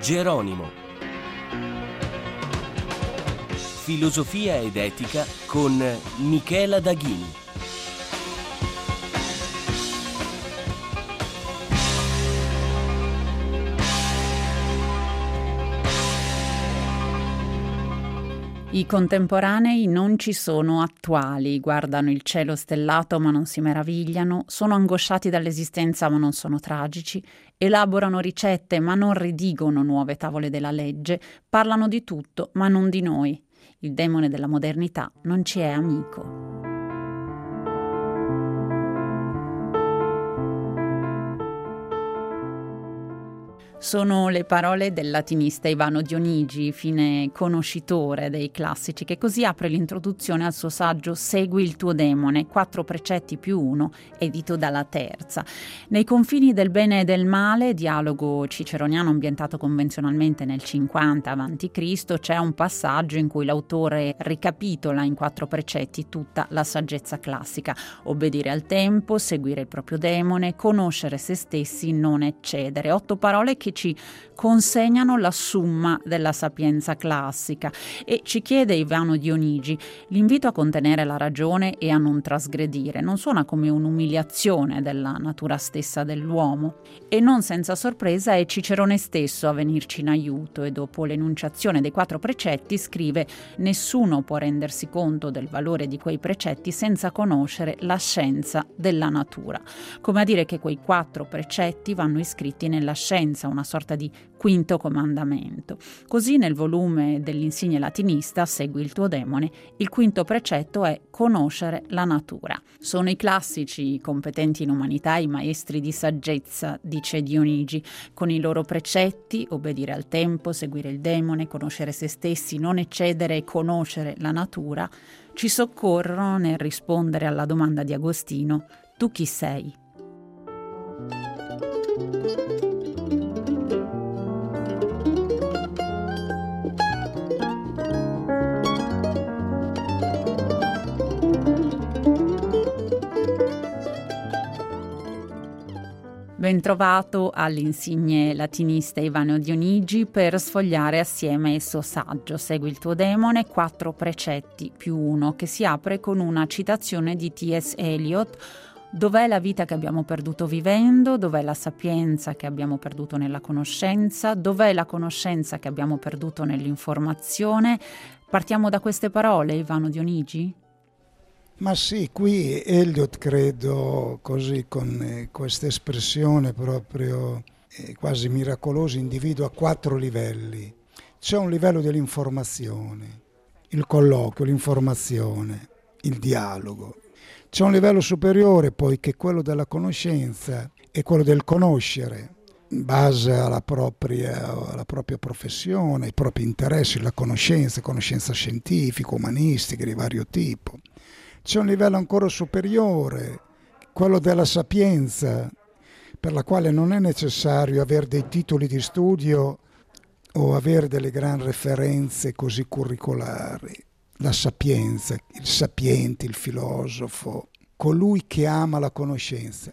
Geronimo. Filosofia ed etica con Michela Daghini. I contemporanei non ci sono attuali, guardano il cielo stellato ma non si meravigliano, sono angosciati dall'esistenza ma non sono tragici, elaborano ricette ma non redigono nuove tavole della legge, parlano di tutto ma non di noi. Il demone della modernità non ci è amico. Sono le parole del latinista Ivano Dionigi, fine conoscitore dei classici, che così apre l'introduzione al suo saggio Segui il tuo demone, 4 precetti più 1, edito dalla Terza. Nei confini del bene e del male, dialogo ciceroniano ambientato convenzionalmente nel 50 a.C., c'è un passaggio in cui l'autore ricapitola in 4 precetti tutta la saggezza classica: obbedire al tempo, seguire il proprio demone, conoscere se stessi, non eccedere. 8 parole che ci consegnano la summa della sapienza classica. E ci chiede Ivano Dionigi: l'invito a contenere la ragione e a non trasgredire non suona come un'umiliazione della natura stessa dell'uomo? E non senza sorpresa è Cicerone stesso a venirci in aiuto, e dopo l'enunciazione dei 4 precetti scrive: nessuno può rendersi conto del valore di quei precetti senza conoscere la scienza della natura. Come a dire che quei 4 precetti vanno iscritti nella scienza, una sorta di quinto comandamento. Così nel volume dell'Insigne latinista Segui il tuo demone, il quinto precetto è conoscere la natura. Sono i classici competenti in umanità, i maestri di saggezza, dice Dionigi, con i loro precetti: obbedire al tempo, seguire il demone, conoscere se stessi, non eccedere e conoscere la natura, ci soccorrono nel rispondere alla domanda di Agostino: tu chi sei? Ben trovato all'insigne latinista Ivano Dionigi per sfogliare assieme il suo saggio Segui il tuo demone, 4 precetti più 1, che si apre con una citazione di T.S. Eliot: dov'è la vita che abbiamo perduto vivendo, dov'è la sapienza che abbiamo perduto nella conoscenza, dov'è la conoscenza che abbiamo perduto nell'informazione. Partiamo da queste parole, Ivano Dionigi? Ma sì, qui Eliot, credo, così con questa espressione proprio quasi miracolosa, individua 4 livelli. C'è un livello dell'informazione, il colloquio, l'informazione, il dialogo. C'è un livello superiore poi, che è quello della conoscenza e quello del conoscere in base alla propria professione, ai propri interessi, la conoscenza scientifica, umanistica di vario tipo. C'è un livello ancora superiore, quello della sapienza, per la quale non è necessario avere dei titoli di studio o avere delle gran referenze così curricolari. La sapienza, il sapiente, il filosofo, colui che ama la conoscenza,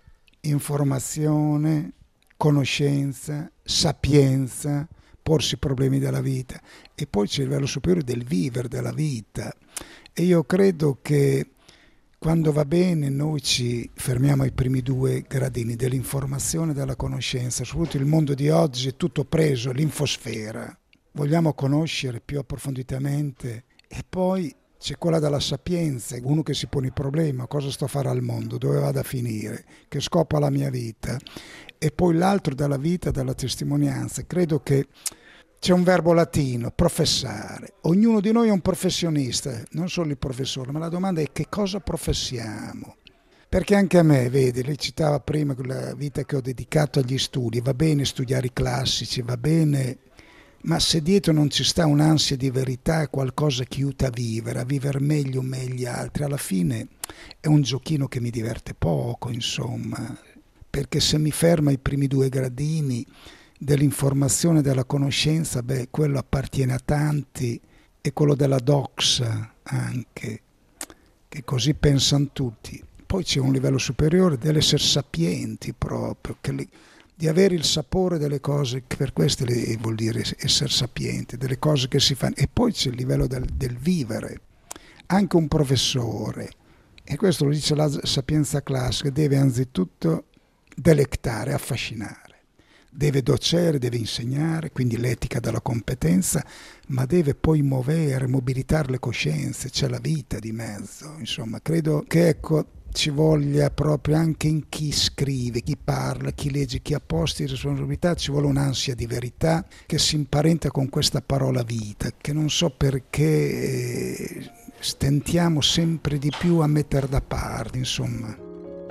informazione, conoscenza, sapienza, porsi i problemi della vita. E poi c'è il livello superiore del vivere della vita. E io credo che quando va bene noi ci fermiamo ai primi 2 gradini dell'informazione e della conoscenza. Soprattutto il mondo di oggi è tutto preso, l'infosfera. Vogliamo conoscere più approfonditamente. E poi c'è quella della sapienza, uno che si pone il problema: cosa sto a fare al mondo, dove vado a finire, che scopo ha la mia vita. E poi l'altro della vita, della testimonianza. Credo che c'è un verbo latino, professare. Ognuno di noi è un professionista, non solo il professore, ma la domanda è: che cosa professiamo? Perché anche a me, vedi, lei citava prima la vita che ho dedicato agli studi, va bene studiare i classici, va bene, ma se dietro non ci sta un'ansia di verità, è qualcosa che aiuta a vivere meglio gli altri, alla fine è un giochino che mi diverte poco, insomma, perché se mi fermo ai primi 2 gradini dell'informazione e della conoscenza, quello appartiene a tanti, e quello della doxa anche, che così pensano tutti. Poi c'è un livello superiore dell'essere sapienti proprio, di avere il sapore delle cose, che per questo vuol dire essere sapiente, delle cose che si fanno. E poi c'è il livello del vivere. Anche un professore, e questo lo dice la sapienza classica, deve anzitutto delectare, affascinare. Deve docere, deve insegnare, quindi l'etica della competenza, ma deve poi mobilitare le coscienze, c'è la vita di mezzo. Insomma, credo che ci voglia proprio anche in chi scrive, chi parla, chi legge, chi ha posti di responsabilità, ci vuole un'ansia di verità che si imparenta con questa parola vita, che non so perché stentiamo sempre di più a mettere da parte, insomma.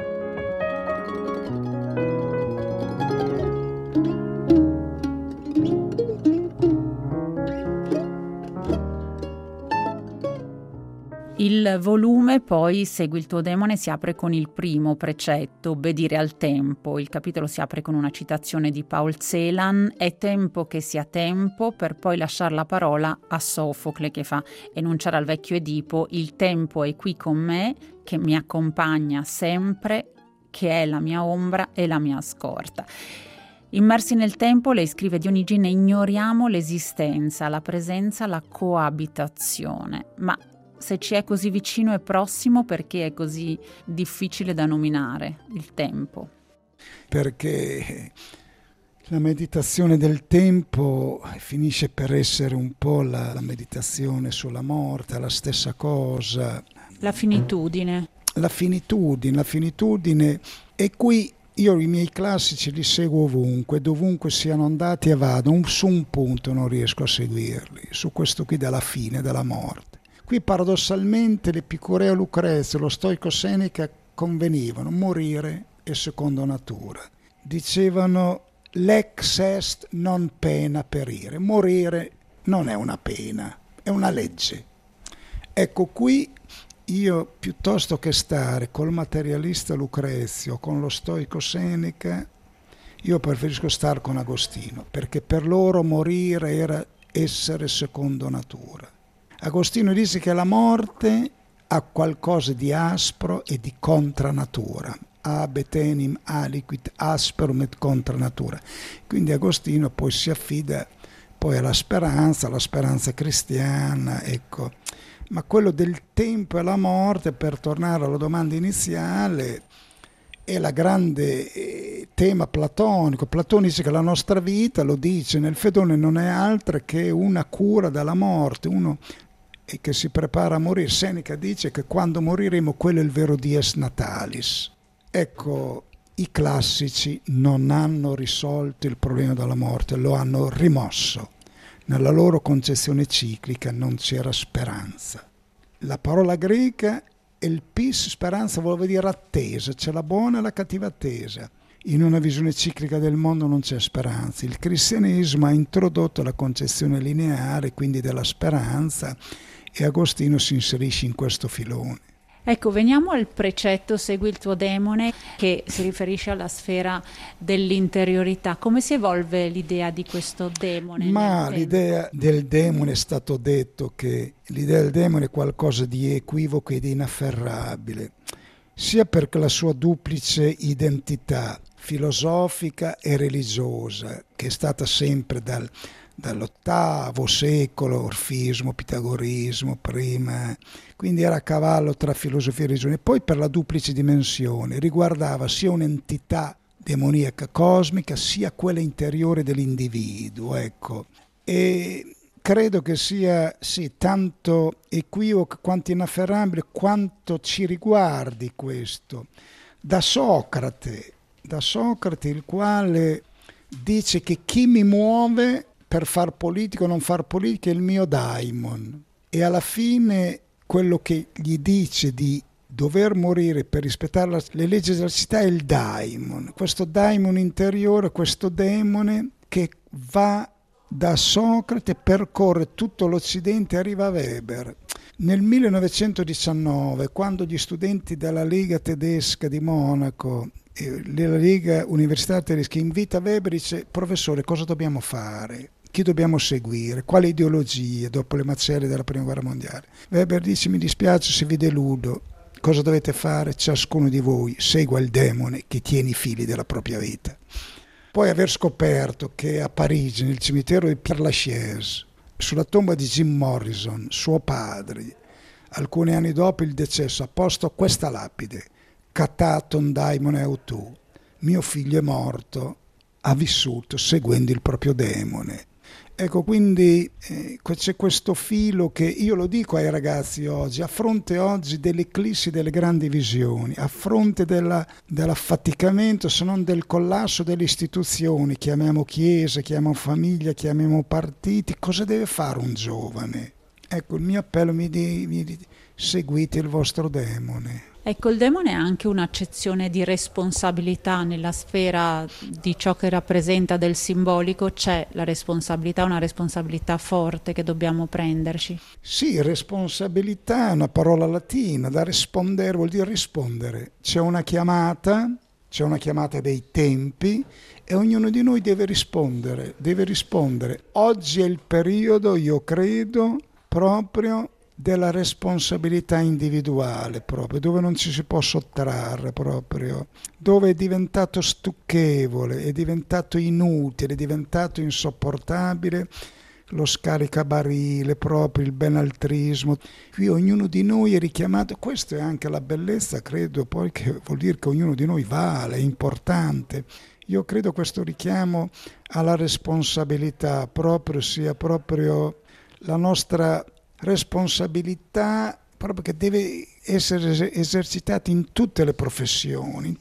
Il volume poi Segui il tuo demone si apre con il primo precetto, obbedire al tempo. Il capitolo si apre con una citazione di Paul Celan: è tempo che sia tempo, per poi lasciare la parola a Sofocle, che fa enunciare al vecchio Edipo: il tempo è qui con me, che mi accompagna sempre, che è la mia ombra e la mia scorta. Immersi nel tempo, lei scrive Dionigi, ne ignoriamo l'esistenza, la presenza, la coabitazione. Ma se ci è così vicino e prossimo, perché è così difficile da nominare il tempo? Perché la meditazione del tempo finisce per essere un po' la meditazione sulla morte, la stessa cosa. La finitudine. La finitudine. E qui io i miei classici li seguo ovunque, dovunque siano andati e vado. Su un punto non riesco a seguirli, su questo qui della fine, della morte. Qui paradossalmente l'Epicureo Lucrezio e lo stoico Seneca convenivano: morire è secondo natura. Dicevano lex est non pena perire, morire non è una pena, è una legge. Ecco, qui io piuttosto che stare col materialista Lucrezio, con lo stoico Seneca, io preferisco stare con Agostino, perché per loro morire era essere secondo natura. Agostino dice che la morte ha qualcosa di aspro e di contranatura. Habet enim aliquid asperum et contranatura. Quindi Agostino poi si affida poi alla speranza cristiana, ecco. Ma quello del tempo e la morte, per tornare alla domanda iniziale, è la grande tema platonico. Platone dice che la nostra vita, lo dice nel Fedone, non è altro che una cura dalla morte, uno che si prepara a morire. Seneca dice che quando moriremo quello è il vero dies natalis. Ecco, i classici non hanno risolto il problema della morte, lo hanno rimosso. Nella loro concezione ciclica non c'era speranza. La parola greca elpis, speranza, vuol dire attesa, c'è la buona e la cattiva attesa. In una visione ciclica del mondo non c'è speranza. Il cristianesimo ha introdotto la concezione lineare, quindi della speranza, e Agostino si inserisce in questo filone. Ecco, veniamo al precetto Segui il tuo demone, che si riferisce alla sfera dell'interiorità. Come si evolve l'idea di questo demone? Ma l'idea del demone, è stato detto che l'idea del demone è qualcosa di equivoco e di inafferrabile, sia perché la sua duplice identità filosofica e religiosa, che è stata sempre dall'VIII secolo, orfismo, pitagorismo prima, quindi era a cavallo tra filosofia e religione, e poi per la duplice dimensione, riguardava sia un'entità demoniaca cosmica sia quella interiore dell'individuo, ecco. E credo che sia sì, tanto equivoco quanto inafferrabile quanto ci riguardi questo. Da Socrate, il quale dice che chi mi muove per far politica o non far politica è il mio daimon, e alla fine quello che gli dice di dover morire per rispettare le leggi della città è il daimon, questo daimon interiore, questo demone che va da Socrate, percorre tutto l'Occidente e arriva a Weber. Nel 1919, quando gli studenti della Lega tedesca di Monaco, la Lega Universitaria Tedesca, invita Weber e dice: professore, cosa dobbiamo fare? Chi dobbiamo seguire? Quali ideologie dopo le macerie della Prima Guerra Mondiale? Weber dice: mi dispiace se vi deludo, cosa dovete fare? Ciascuno di voi segua il demone che tiene i fili della propria vita. Poi aver scoperto che a Parigi, nel cimitero di Père Lachaise, sulla tomba di Jim Morrison, suo padre, alcuni anni dopo il decesso, ha posto questa lapide: Cataton daimon eutù, mio figlio è morto, ha vissuto seguendo il proprio demone. Ecco, quindi c'è questo filo che io lo dico ai ragazzi oggi, a fronte oggi dell'eclissi delle grandi visioni, a fronte dell'affaticamento, se non del collasso delle istituzioni, chiamiamo chiesa, chiamiamo famiglia, chiamiamo partiti, cosa deve fare un giovane? Ecco, il mio appello seguite il vostro demone. Ecco, il demone ha anche un'accezione di responsabilità nella sfera di ciò che rappresenta del simbolico. C'è la responsabilità, una responsabilità forte che dobbiamo prenderci. Sì, responsabilità è una parola latina, da rispondere vuol dire rispondere. C'è una chiamata dei tempi e ognuno di noi deve rispondere. Oggi è il periodo, io credo, proprio della responsabilità individuale, proprio dove non ci si può sottrarre, proprio dove è diventato stucchevole, è diventato inutile, è diventato insopportabile lo scaricabarile, proprio il benaltrismo. Qui ognuno di noi è richiamato, questa è anche la bellezza, credo, poi, che vuol dire che ognuno di noi vale, è importante. Io credo questo richiamo alla responsabilità proprio sia proprio la nostra responsabilità, proprio che deve essere esercitata in tutte le professioni,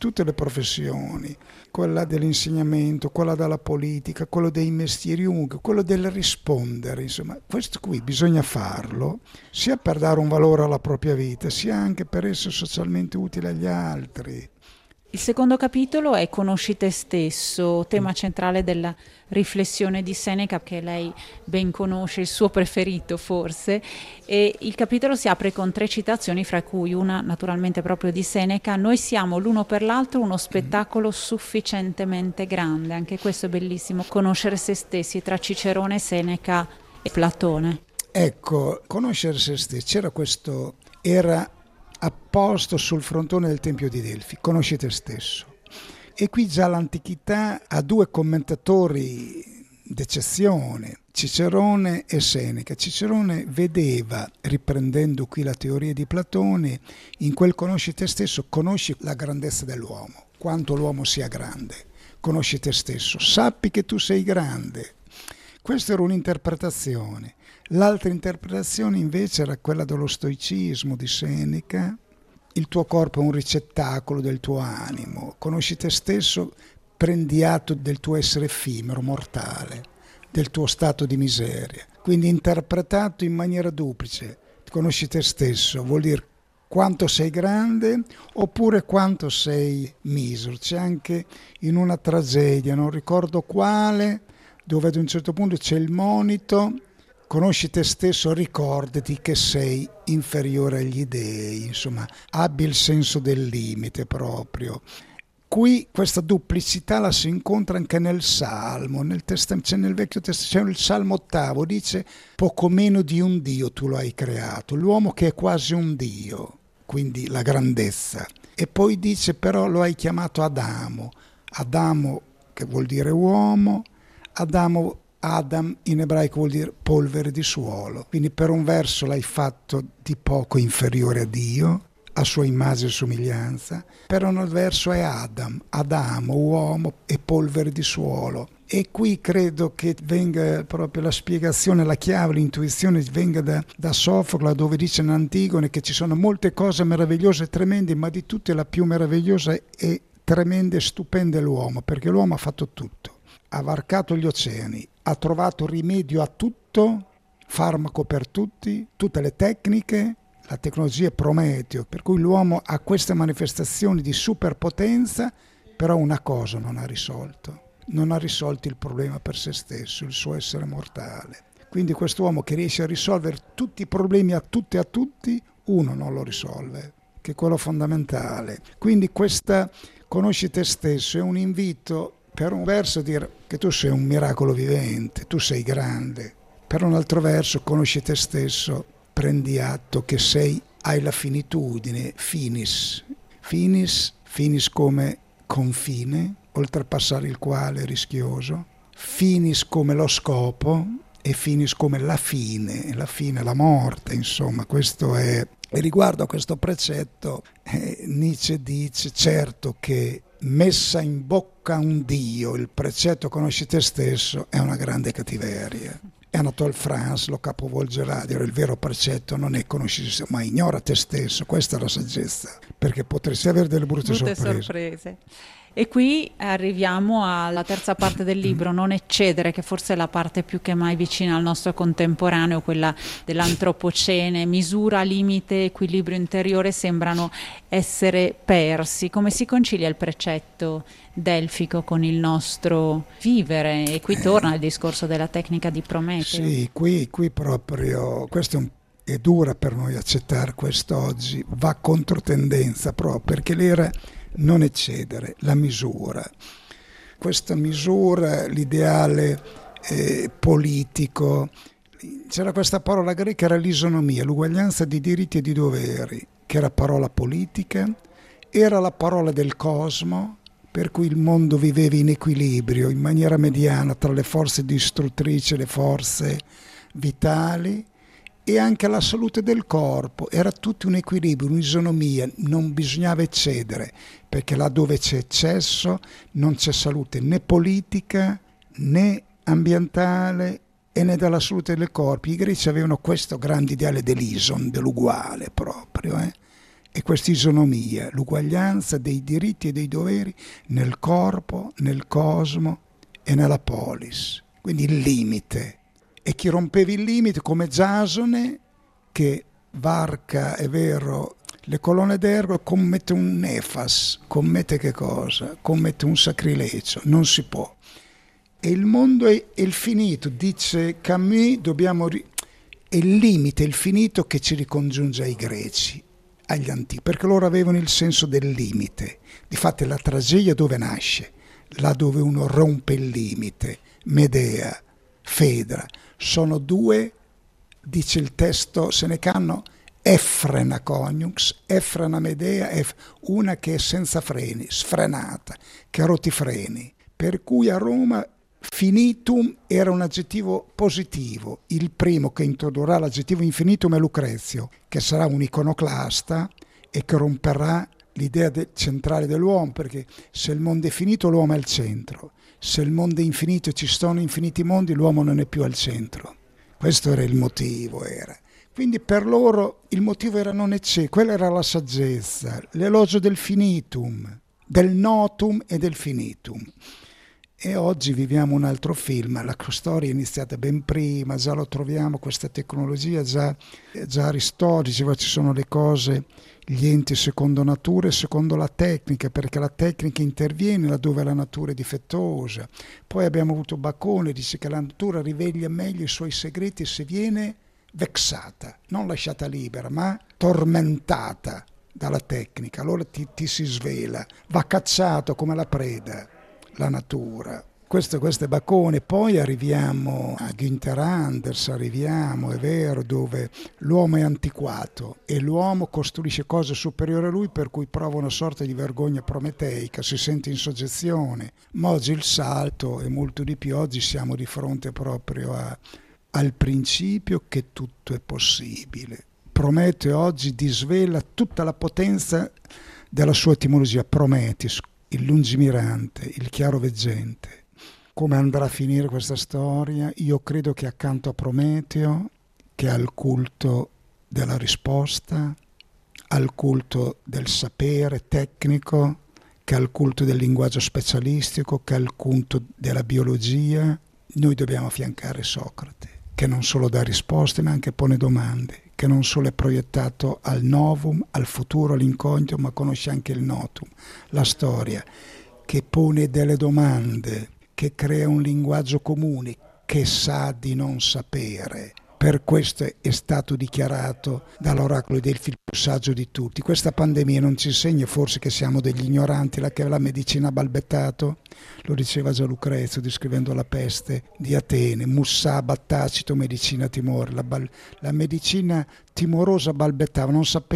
quella dell'insegnamento, quella della politica, quello dei mestieri, quello del rispondere, insomma, questo qui bisogna farlo sia per dare un valore alla propria vita, sia anche per essere socialmente utile agli altri. Il secondo capitolo è Conosci te stesso, tema centrale della riflessione di Seneca, che lei ben conosce, il suo preferito forse, e il capitolo si apre con 3 citazioni, fra cui una naturalmente proprio di Seneca: noi siamo l'uno per l'altro uno spettacolo sufficientemente grande. Anche questo è bellissimo, conoscere se stessi, tra Cicerone, Seneca e Platone. Ecco, conoscere se stessi, era apposto sul frontone del Tempio di Delfi, conosci te stesso. E qui già l'antichità ha 2 commentatori d'eccezione, Cicerone e Seneca. Cicerone vedeva, riprendendo qui la teoria di Platone, in quel conosci te stesso, conosci la grandezza dell'uomo, quanto l'uomo sia grande, conosci te stesso, sappi che tu sei grande. Questa era un'interpretazione. L'altra interpretazione invece era quella dello stoicismo di Seneca: il tuo corpo è un ricettacolo del tuo animo, conosci te stesso, prendi atto del tuo essere effimero, mortale, del tuo stato di miseria. Quindi interpretato in maniera duplice, conosci te stesso vuol dire quanto sei grande oppure quanto sei misero. C'è anche in una tragedia, non ricordo quale, dove ad un certo punto c'è il monito: conosci te stesso, ricordati che sei inferiore agli dei, insomma, abbi il senso del limite proprio. Qui questa duplicità la si incontra anche nel Salmo, nel Vecchio Testamento, c'è il Salmo 8, dice: poco meno di un Dio tu lo hai creato, l'uomo che è quasi un Dio, quindi la grandezza. E poi dice però lo hai chiamato Adamo che vuol dire uomo, Adam in ebraico vuol dire polvere di suolo, quindi per un verso l'hai fatto di poco inferiore a Dio, a sua immagine e somiglianza, per un verso è Adamo, uomo e polvere di suolo. E qui credo che venga proprio la spiegazione, la chiave, l'intuizione venga da Sofocle, dove dice in Antigone che ci sono molte cose meravigliose e tremende, ma di tutte la più meravigliosa e tremenda e stupenda è l'uomo, perché l'uomo ha fatto tutto. Ha varcato gli oceani, ha trovato rimedio a tutto, farmaco per tutte le tecniche, la tecnologia è Prometeo, per cui l'uomo ha queste manifestazioni di superpotenza, però una cosa non ha risolto il problema per se stesso, il suo essere mortale. Quindi quest'uomo che riesce a risolvere tutti i problemi a tutti, uno non lo risolve, che è quello fondamentale. Quindi questa conosci te stesso è un invito, per un verso, a dire che tu sei un miracolo vivente, tu sei grande. Per un altro verso, conosci te stesso, prendi atto che hai la finitudine, finis come confine, oltrepassare il quale è rischioso, finis come lo scopo e finis come la fine, la morte, insomma, questo è. E riguardo a questo precetto, Nietzsche dice certo che messa in bocca a un Dio il precetto conosci te stesso è una grande cattiveria. E Anatole France lo capovolgerà, dire il vero precetto non è conosci te stesso, ma ignora te stesso, questa è la saggezza, perché potresti avere delle brutte sorprese. E qui arriviamo alla terza parte del libro, non eccedere, che forse è la parte più che mai vicina al nostro contemporaneo, quella dell'antropocene. Misura, limite, equilibrio interiore sembrano essere persi. Come si concilia il precetto delfico con il nostro vivere? E qui torna il discorso della tecnica di Prometeo. Sì, qui proprio, questo è dura per noi accettare quest'oggi, va controtendenza proprio, perché l'era non eccedere, la misura. Questa misura, l'ideale politico, c'era questa parola greca, era l'isonomia, l'uguaglianza di diritti e di doveri, che era parola politica, era la parola del cosmo, per cui il mondo viveva in equilibrio, in maniera mediana, tra le forze distruttrici e le forze vitali, e anche la salute del corpo, era tutto un equilibrio, un'isonomia, non bisognava eccedere, perché là dove c'è eccesso non c'è salute né politica né ambientale e né della salute del corpo. I greci avevano questo grande ideale dell'ison, dell'uguale proprio, e questa isonomia, l'uguaglianza dei diritti e dei doveri nel corpo, nel cosmo e nella polis, quindi il limite. E chi rompeva il limite, come Giasone, che varca, è vero, le colonne d'erba, commette un nefas, commette che cosa? Commette un sacrilegio, non si può. E il mondo è il finito, dice Camus, è il limite, il finito che ci ricongiunge ai greci, agli antichi, perché loro avevano il senso del limite. Difatti la tragedia dove nasce? Là dove uno rompe il limite, Medea, Fedra, sono due, dice il testo senecano, effrena coniux, effrena Medea, una che è senza freni, sfrenata, che ha rotti i freni, per cui a Roma finitum era un aggettivo positivo. Il primo che introdurrà l'aggettivo infinitum è Lucrezio, che sarà un iconoclasta e che romperà l'idea centrale dell'uomo, perché se il mondo è finito l'uomo è al centro. Se il mondo è infinito e ci sono infiniti mondi, l'uomo non è più al centro. Questo era il motivo. Quindi per loro il motivo era non eccedere, quella era la saggezza, l'elogio del finitum, del notum e del finitum. E oggi viviamo un altro film, la storia è iniziata ben prima, già lo troviamo, questa tecnologia, già Aristotele diceva ci sono le cose, gli enti secondo natura e secondo la tecnica, perché la tecnica interviene laddove la natura è difettosa. Poi abbiamo avuto Bacone, dice che la natura rivela meglio i suoi segreti se viene vexata, non lasciata libera, ma tormentata dalla tecnica, allora ti si svela, va cacciato come la preda, la natura. Questo è Bacone. Poi arriviamo a Günther Anders, è vero, dove l'uomo è antiquato e l'uomo costruisce cose superiori a lui, per cui prova una sorta di vergogna prometeica, si sente in soggezione. Ma oggi il salto è molto di più, oggi siamo di fronte proprio al principio che tutto è possibile. Prometeo oggi disvela tutta la potenza della sua etimologia, Prometheus, il lungimirante, il chiaroveggente. Come andrà a finire questa storia? Io credo che accanto a Prometeo, che ha il culto della risposta, al culto del sapere tecnico, che ha il culto del linguaggio specialistico, che ha il culto della biologia, noi dobbiamo affiancare Socrate, che non solo dà risposte ma anche pone domande, che non solo è proiettato al novum, al futuro, all'incognito, ma conosce anche il notum, la storia, che pone delle domande, che crea un linguaggio comune, che sa di non sapere. Per questo è stato dichiarato dall'oracolo di Delfi il più saggio di tutti. Questa pandemia non ci insegna forse che siamo degli ignoranti, che la medicina ha balbettato? Lo diceva già Lucrezio descrivendo la peste di Atene, mussaba tacito medicina timore, la medicina timorosa balbettava, non sapeva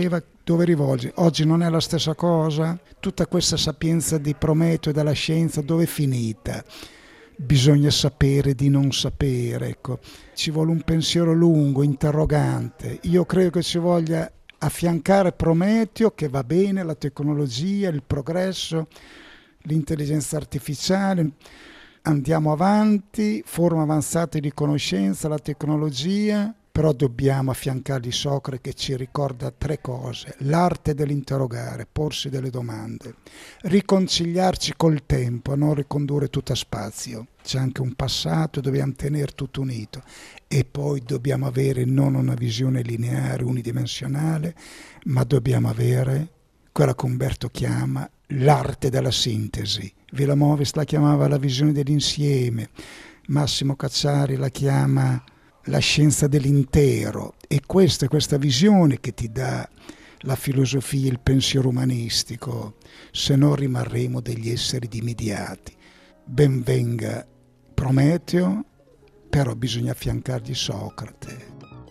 dove rivolgi? Oggi non è la stessa cosa? Tutta questa sapienza di Prometeo e della scienza dove è finita? Bisogna sapere di non sapere, ecco. Ci vuole un pensiero lungo, interrogante. Io credo che ci voglia affiancare Prometeo, che va bene, la tecnologia, il progresso, l'intelligenza artificiale. Andiamo avanti, forme avanzate di conoscenza, la tecnologia, però dobbiamo affiancargli Socrate che ci ricorda 3 cose: l'arte dell'interrogare, porsi delle domande, riconciliarci col tempo, non ricondurre tutto a spazio, c'è anche un passato, dobbiamo tenere tutto unito, e poi dobbiamo avere non una visione lineare, unidimensionale, ma dobbiamo avere quella che Umberto chiama l'arte della sintesi. Villamovis la chiamava la visione dell'insieme, Massimo Cacciari la chiama la scienza dell'intero, e questa è questa visione che ti dà la filosofia, il pensiero umanistico, se no rimarremo degli esseri dimidiati. Ben venga Prometeo, però bisogna affiancargli Socrate.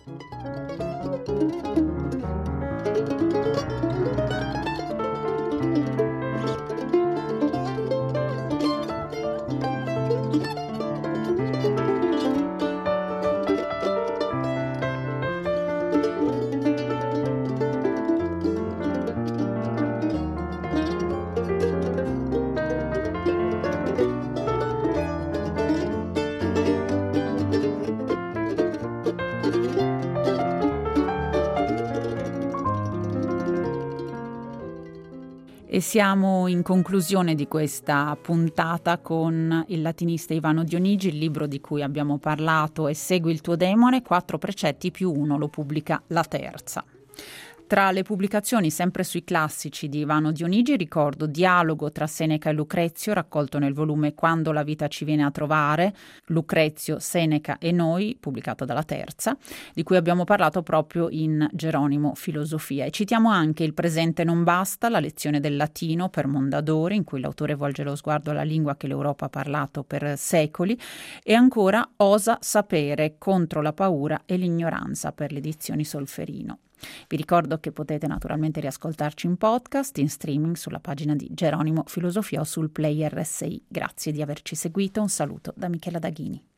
E siamo in conclusione di questa puntata con il latinista Ivano Dionigi. Il libro di cui abbiamo parlato è Segui il tuo demone, 4 precetti più 1, lo pubblica La Terza. Tra le pubblicazioni sempre sui classici di Ivano Dionigi ricordo Dialogo tra Seneca e Lucrezio, raccolto nel volume Quando la vita ci viene a trovare, Lucrezio, Seneca e noi, pubblicato dalla Terza, di cui abbiamo parlato proprio in Geronimo Filosofia. E citiamo anche Il presente non basta, la lezione del latino per Mondadori, in cui l'autore volge lo sguardo alla lingua che l'Europa ha parlato per secoli, e ancora Osa sapere, contro la paura e l'ignoranza, per le edizioni Solferino. Vi ricordo che potete naturalmente riascoltarci in podcast, in streaming sulla pagina di Geronimo Filosofia o sul player RSI. Grazie di averci seguito, un saluto da Michela Daghini.